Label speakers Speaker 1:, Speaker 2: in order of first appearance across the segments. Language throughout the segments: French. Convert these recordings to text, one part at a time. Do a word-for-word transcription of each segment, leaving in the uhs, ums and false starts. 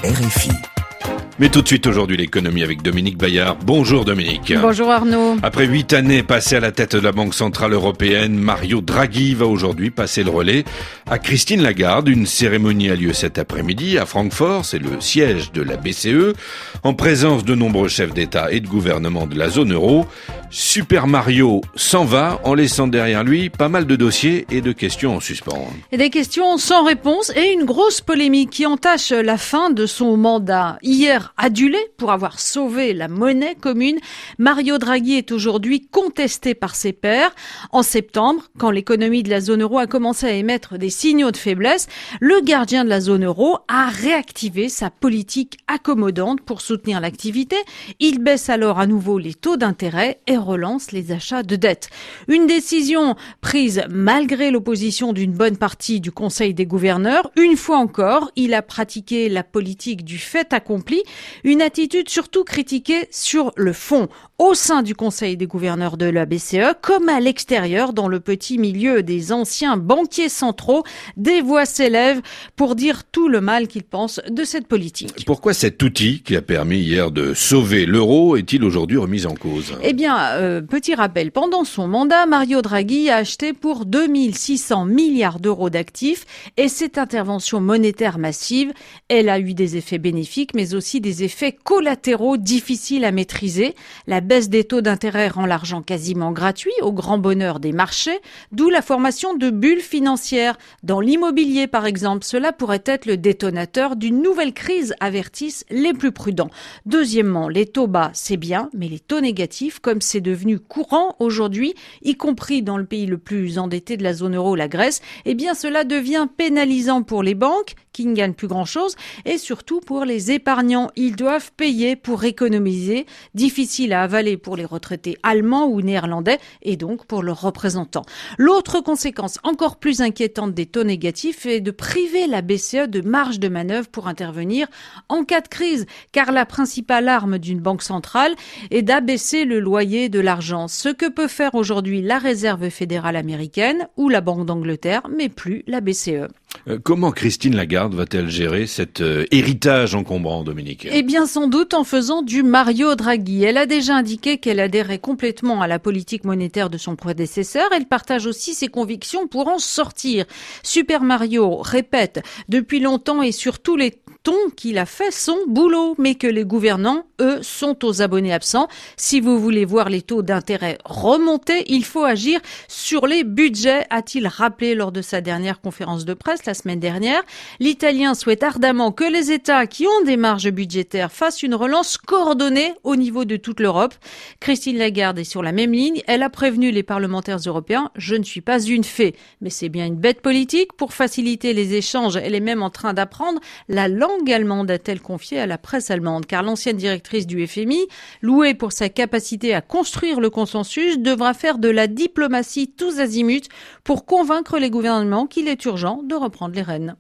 Speaker 1: R F I.
Speaker 2: Mais tout de suite aujourd'hui l'économie avec Dominique Bayard. Bonjour Dominique.
Speaker 3: Bonjour Arnaud.
Speaker 2: Après huit années passées à la tête de la Banque Centrale Européenne, Mario Draghi va aujourd'hui passer le relais à Christine Lagarde. Une cérémonie a lieu cet après-midi à Francfort, c'est le siège de la B C E, en présence de nombreux chefs d'État et de gouvernement de la zone euro. Super Mario s'en va en laissant derrière lui pas mal de dossiers et de questions en suspens.
Speaker 3: Et des questions sans réponse et une grosse polémique qui entache la fin de son mandat. Hier adulé pour avoir sauvé la monnaie commune, Mario Draghi est aujourd'hui contesté par ses pairs. En septembre, quand l'économie de la zone euro a commencé à émettre des signaux de faiblesse, le gardien de la zone euro a réactivé sa politique accommodante pour soutenir l'activité. Il baisse alors à nouveau les taux d'intérêt et relance les achats de dettes. Une décision prise malgré l'opposition d'une bonne partie du Conseil des gouverneurs. Une fois encore, il a pratiqué la politique du fait accompli, une attitude surtout critiquée sur le fond, au sein du Conseil des gouverneurs de la B C E, comme à l'extérieur, dans le petit milieu des anciens banquiers centraux. Des voix s'élèvent pour dire tout le mal qu'ils pensent de cette politique.
Speaker 2: Pourquoi cet outil qui a permis hier de sauver l'euro est-il aujourd'hui remis en cause ?
Speaker 3: Eh bien, euh, petit rappel, pendant son mandat, Mario Draghi a acheté pour deux mille six cents milliards d'euros d'actifs et cette intervention monétaire massive, elle a eu des effets bénéfiques mais aussi des effets collatéraux difficiles à maîtriser. La baisse des taux d'intérêt rend l'argent quasiment gratuit au grand bonheur des marchés, d'où la formation de bulles financières. Dans l'immobilier par exemple, cela pourrait être le détonateur d'une nouvelle crise, avertissent les plus prudents. Deuxièmement, les taux bas, c'est bien, mais les taux négatifs, comme c'est devenu courant aujourd'hui, y compris dans le pays le plus endetté de la zone euro, la Grèce, eh bien cela devient pénalisant pour les banques qui ne gagnent plus grand-chose et surtout pour les épargnants. Ils doivent payer pour économiser, difficile à avaler pour les retraités allemands ou néerlandais et donc pour leurs représentants. L'autre conséquence encore plus inquiétante des taux négatifs est de priver la B C E de marge de manœuvre pour intervenir en cas de crise, car la principale arme d'une banque centrale est d'abaisser le loyer de l'argent, ce que peut faire aujourd'hui la Réserve fédérale américaine ou la Banque d'Angleterre, mais plus la B C E.
Speaker 2: Euh, comment Christine Lagarde va-t-elle gérer cet euh, héritage encombrant, Dominique ?
Speaker 3: Eh bien, sans doute en faisant du Mario Draghi. Elle a déjà indiqué qu'elle adhérait complètement à la politique monétaire de son prédécesseur. Elle partage aussi ses convictions pour en sortir. Super Mario répète depuis longtemps et sur tous les tons qu'il a fait son boulot, mais que les gouvernants, eux, sont aux abonnés absents. Si vous voulez voir les taux d'intérêt remonter, il faut agir sur les budgets, a-t-il rappelé lors de sa dernière conférence de presse la semaine dernière. L'Italien souhaite ardemment que les États qui ont des marges budgétaires fassent une relance coordonnée au niveau de toute l'Europe. Christine Lagarde est sur la même ligne. Elle a prévenu les parlementaires européens « Je ne suis pas une fée, mais c'est bien une bête politique. Pour faciliter les échanges, elle est même en train d'apprendre la langue allemande », a-t-elle confié à la presse allemande, car l'ancienne directrice du F M I, louée pour sa capacité à construire le consensus, devra faire de la diplomatie tous azimuts pour convaincre les gouvernements qu'il est urgent de reprendre les rênes.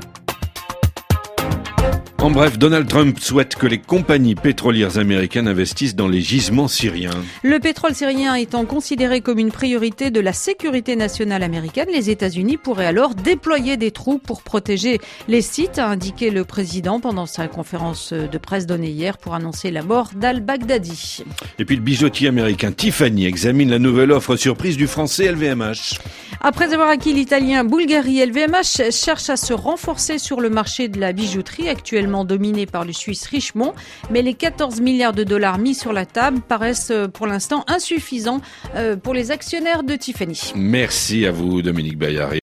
Speaker 2: En bref, Donald Trump souhaite que les compagnies pétrolières américaines investissent dans les gisements syriens.
Speaker 3: Le pétrole syrien étant considéré comme une priorité de la sécurité nationale américaine, les États-Unis pourraient alors déployer des troupes pour protéger les sites, a indiqué le président pendant sa conférence de presse donnée hier pour annoncer la mort d'al-Baghdadi.
Speaker 2: Et puis le bijoutier américain Tiffany examine la nouvelle offre surprise du français L V M H.
Speaker 3: Après avoir acquis l'italien Bulgari, L V M H cherche à se renforcer sur le marché de la bijouterie, actuellement dominé par le Suisse Richemont, mais les quatorze milliards de dollars mis sur la table paraissent pour l'instant insuffisants pour les actionnaires de Tiffany.
Speaker 2: Merci à vous, Dominique Bayard.